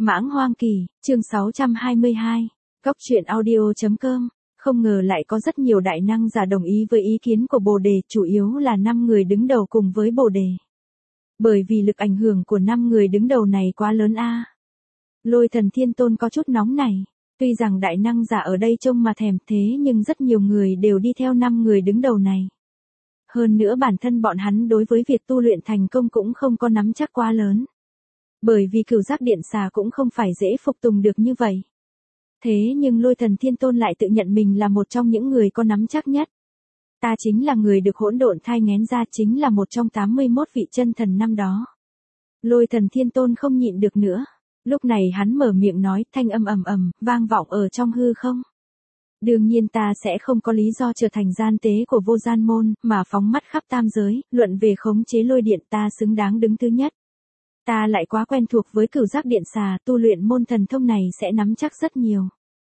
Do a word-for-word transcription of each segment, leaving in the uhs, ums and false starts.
Mãng Hoang Kỳ, chương sáu trăm hai mươi hai, Cóc truyện audio.com. Không ngờ lại có rất nhiều đại năng giả đồng ý với ý kiến của Bồ Đề, chủ yếu là năm người đứng đầu cùng với Bồ Đề. Bởi vì lực ảnh hưởng của năm người đứng đầu này quá lớn a. Lôi Thần Thiên Tôn có chút nóng này, tuy rằng đại năng giả ở đây trông mà thèm thế nhưng rất nhiều người đều đi theo năm người đứng đầu này. Hơn nữa bản thân bọn hắn đối với việc tu luyện thành công cũng không có nắm chắc quá lớn. Bởi vì cửu giác điện xà cũng không phải dễ phục tùng được như vậy. Thế nhưng Lôi Thần Thiên Tôn lại tự nhận mình là một trong những người có nắm chắc nhất. Ta chính là người được hỗn độn thai nghén ra, chính là một trong tám mươi mốt vị chân thần năm đó. Lôi Thần Thiên Tôn không nhịn được nữa. Lúc này hắn mở miệng nói, thanh âm ầm ầm, vang vọng ở trong hư không. Đương nhiên ta sẽ không có lý do trở thành gian tế của vô gian môn, mà phóng mắt khắp tam giới, luận về khống chế lôi điện ta xứng đáng đứng thứ nhất. Ta lại quá quen thuộc với cửu giác điện xà, tu luyện môn thần thông này sẽ nắm chắc rất nhiều.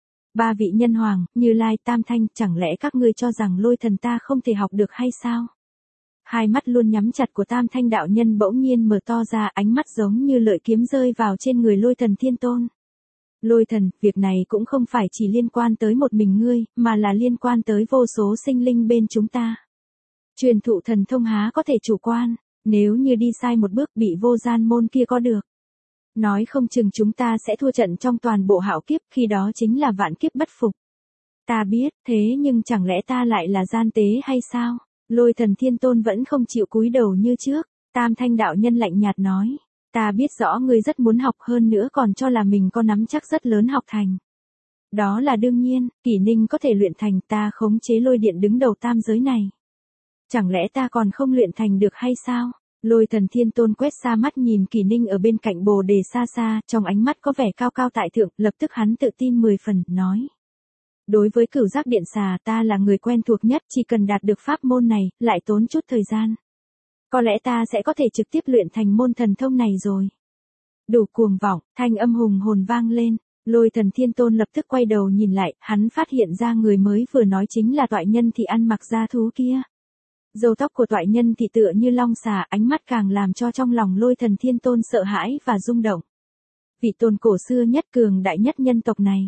Ba vị nhân hoàng, Như Lai, Tam Thanh, chẳng lẽ các ngươi cho rằng lôi thần ta không thể học được hay sao? Hai mắt luôn nhắm chặt của Tam Thanh đạo nhân bỗng nhiên mở to ra, ánh mắt giống như lợi kiếm rơi vào trên người Lôi Thần Thiên Tôn. Lôi thần, việc này cũng không phải chỉ liên quan tới một mình ngươi, mà là liên quan tới vô số sinh linh bên chúng ta. Truyền thụ thần thông há có thể chủ quan, nếu như đi sai một bước bị vô gian môn kia có được. Nói không chừng chúng ta sẽ thua trận trong toàn bộ hạo kiếp, khi đó chính là vạn kiếp bất phục. Ta biết, thế nhưng chẳng lẽ ta lại là gian tế hay sao? Lôi Thần Thiên Tôn vẫn không chịu cúi đầu như trước. Tam Thanh đạo nhân lạnh nhạt nói, ta biết rõ ngươi rất muốn học, hơn nữa còn cho là mình có nắm chắc rất lớn học thành. Đó là đương nhiên, Kỷ Ninh có thể luyện thành, ta khống chế lôi điện đứng đầu tam giới này. Chẳng lẽ ta còn không luyện thành được hay sao? Lôi Thần Thiên Tôn quét xa mắt nhìn Kỷ Ninh ở bên cạnh Bồ Đề xa xa, trong ánh mắt có vẻ cao cao tại thượng, lập tức hắn tự tin mười phần, nói. Đối với cửu giác điện xà ta là người quen thuộc nhất, chỉ cần đạt được pháp môn này, lại tốn chút thời gian. Có lẽ ta sẽ có thể trực tiếp luyện thành môn thần thông này rồi. Đủ cuồng vọng, thanh âm hùng hồn vang lên, Lôi Thần Thiên Tôn lập tức quay đầu nhìn lại, hắn phát hiện ra người mới vừa nói chính là toại nhân thì ăn mặc da thú kia. Râu tóc của toại nhân thì tựa như long xà, ánh mắt càng làm cho trong lòng Lôi Thần Thiên Tôn sợ hãi và rung động. Vị tôn cổ xưa nhất, cường đại nhất nhân tộc này.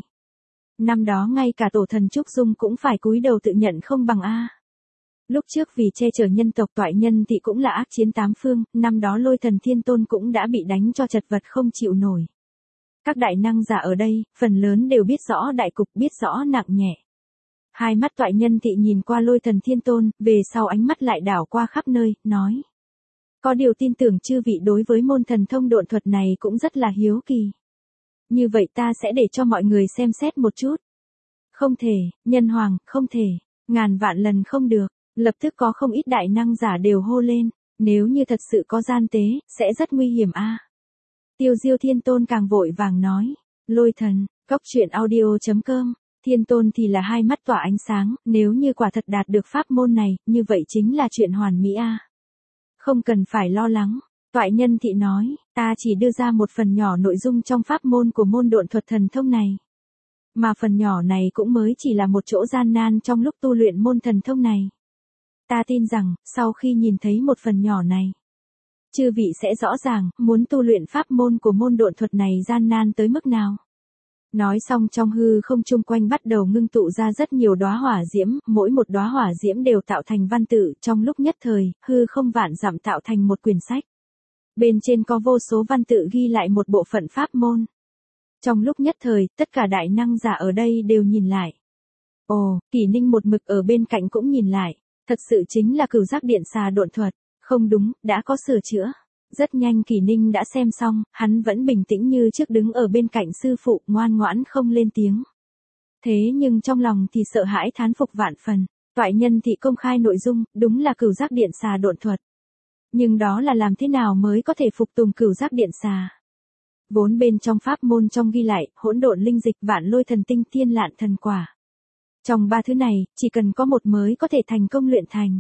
Năm đó ngay cả tổ thần Trúc Dung cũng phải cúi đầu tự nhận không bằng a. Lúc trước vì che chở nhân tộc toại nhân thì cũng là ác chiến tám phương, năm đó Lôi Thần Thiên Tôn cũng đã bị đánh cho chật vật không chịu nổi. Các đại năng giả ở đây, phần lớn đều biết rõ đại cục, biết rõ nặng nhẹ. Hai mắt toại nhân thị nhìn qua Lôi Thần Thiên Tôn, về sau ánh mắt lại đảo qua khắp nơi, nói. Có điều tin tưởng chư vị đối với môn thần thông độn thuật này cũng rất là hiếu kỳ. Như vậy ta sẽ để cho mọi người xem xét một chút. Không thể, nhân hoàng, không thể, ngàn vạn lần không được. Lập tức có không ít đại năng giả đều hô lên, nếu như thật sự có gian tế, sẽ rất nguy hiểm a. Tiêu Diêu Thiên Tôn càng vội vàng nói, Lôi thần, Cóc truyện audio.com, Thiên Tôn thì là hai mắt tỏa ánh sáng, nếu như quả thật đạt được pháp môn này, như vậy chính là chuyện hoàn mỹ a. Không cần phải lo lắng, toại nhân thị nói, ta chỉ đưa ra một phần nhỏ nội dung trong pháp môn của môn độn thuật thần thông này. Mà phần nhỏ này cũng mới chỉ là một chỗ gian nan trong lúc tu luyện môn thần thông này. Ta tin rằng, sau khi nhìn thấy một phần nhỏ này, chư vị sẽ rõ ràng, muốn tu luyện pháp môn của môn độn thuật này gian nan tới mức nào. Nói xong trong hư không chung quanh bắt đầu ngưng tụ ra rất nhiều đóa hỏa diễm, mỗi một đóa hỏa diễm đều tạo thành văn tự, trong lúc nhất thời, hư không vạn dặm tạo thành một quyển sách. Bên trên có vô số văn tự ghi lại một bộ phận pháp môn. Trong lúc nhất thời, tất cả đại năng giả ở đây đều nhìn lại. Ồ, Kỷ Ninh một mực ở bên cạnh cũng nhìn lại. Thật sự chính là cửu giác điện xà độn thuật, không đúng, đã có sửa chữa. Rất nhanh Kỷ Ninh đã xem xong, hắn vẫn bình tĩnh như trước đứng ở bên cạnh sư phụ, ngoan ngoãn không lên tiếng. Thế nhưng trong lòng thì sợ hãi thán phục vạn phần, toại nhân thị công khai nội dung, đúng là cửu giác điện xà độn thuật. Nhưng đó là làm thế nào mới có thể phục tùng cửu giác điện xà? Vốn bên trong pháp môn trong ghi lại, hỗn độn linh dịch, vạn lôi thần tinh, thiên lạn thần quả. Trong ba thứ này, chỉ cần có một mới có thể thành công luyện thành.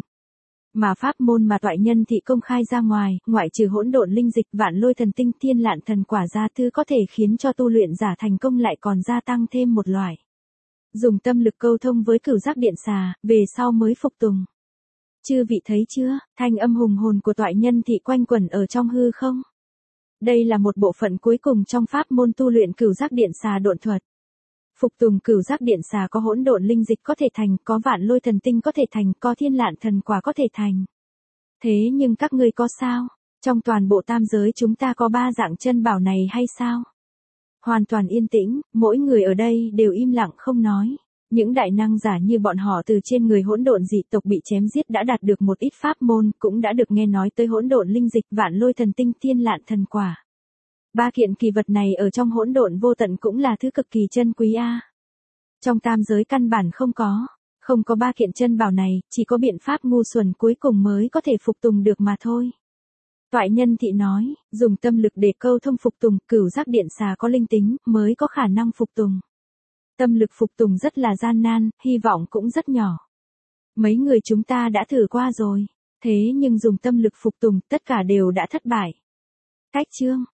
Mà pháp môn mà toại nhân thị công khai ra ngoài, ngoại trừ hỗn độn linh dịch, vạn lôi thần tinh, thiên lạn thần quả ra, thứ có thể khiến cho tu luyện giả thành công lại còn gia tăng thêm một loại. Dùng tâm lực câu thông với cửu giác điện xà, về sau mới phục tùng. Chư vị thấy chưa, thanh âm hùng hồn của toại nhân thị quanh quẩn ở trong hư không. Đây là một bộ phận cuối cùng trong pháp môn tu luyện cửu giác điện xà độn thuật. Phục tùng cửu giác điện xà có hỗn độn linh dịch có thể thành, có vạn lôi thần tinh có thể thành, có thiên lạn thần quả có thể thành. Thế nhưng các ngươi có sao? Trong toàn bộ tam giới chúng ta có ba dạng chân bảo này hay sao? Hoàn toàn yên tĩnh, mỗi người ở đây đều im lặng không nói. Những đại năng giả như bọn họ từ trên người hỗn độn dị tộc bị chém giết đã đạt được một ít pháp môn, cũng đã được nghe nói tới hỗn độn linh dịch, vạn lôi thần tinh, thiên lạn thần quả. Ba kiện kỳ vật này ở trong hỗn độn vô tận cũng là thứ cực kỳ chân quý a. Trong tam giới căn bản không có, không có ba kiện chân bảo này, chỉ có biện pháp ngu xuẩn cuối cùng mới có thể phục tùng được mà thôi. Toại Nhân Thị nói, dùng tâm lực để câu thông phục tùng, cửu giác điện xà có linh tính, mới có khả năng phục tùng. Tâm lực phục tùng rất là gian nan, hy vọng cũng rất nhỏ. Mấy người chúng ta đã thử qua rồi, thế nhưng dùng tâm lực phục tùng, tất cả đều đã thất bại. Cách chương